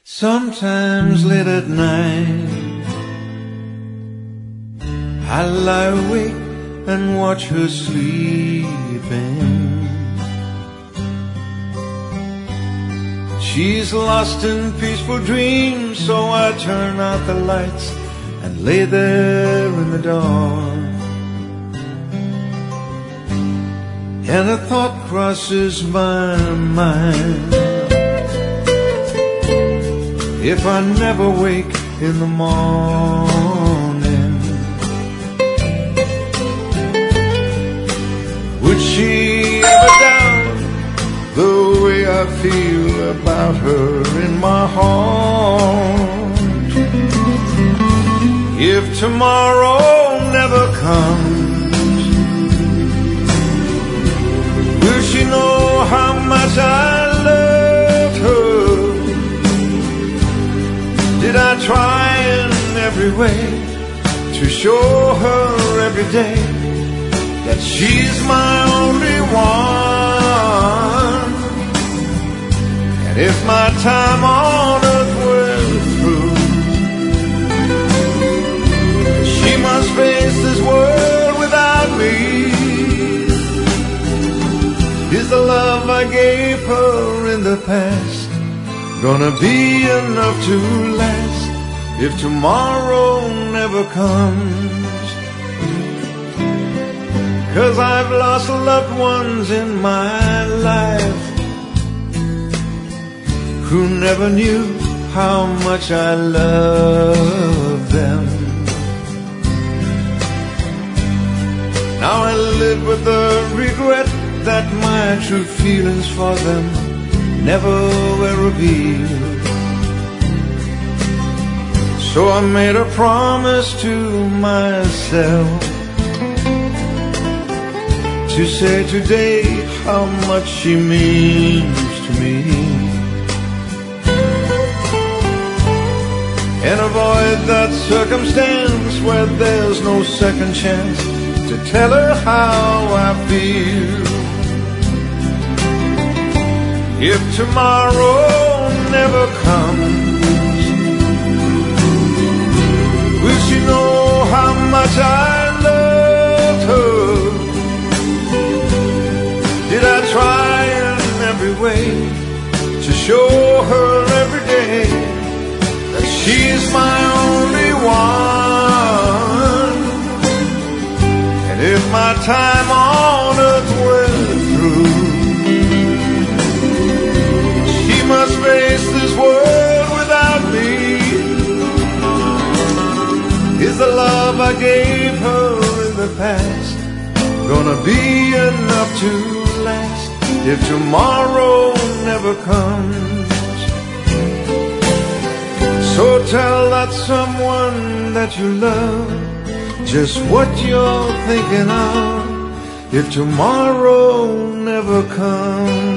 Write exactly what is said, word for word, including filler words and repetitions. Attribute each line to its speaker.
Speaker 1: Sometimes late at night I lie awake and watch her sleeping. She's lost in peaceful dreams, so I turn out the lights and lay there in the dark. And a thought crosses my mind: if I never wake in the morning, would she ever doubt the way I feel about her in my heart? If tomorrow never comes, will she know how much I loved her? Did I try in every way to show her every day that she's my only one? And if my time on earth were through, she must face this world without me. Is the love I gave her in the past gonna be enough to last if tomorrow never comes? 'Cause I've lost loved ones in my life who never knew how much I loved them. Now I live with the regret that my true feelings for them never were revealed. So I made a promise to myself to say today how much she means to me, and avoid that circumstance where there's no second chance to tell her how I feel. If tomorrow never comes, will she know how much I loved her? Did I try in every way to show her every day that she's my only one? And if my time on earth were through, she must face this world without me. Is the love I gave her in the past gonna be enough to last if tomorrow never comes? So tell that someone that you love just what you're thinking of if tomorrow never comes.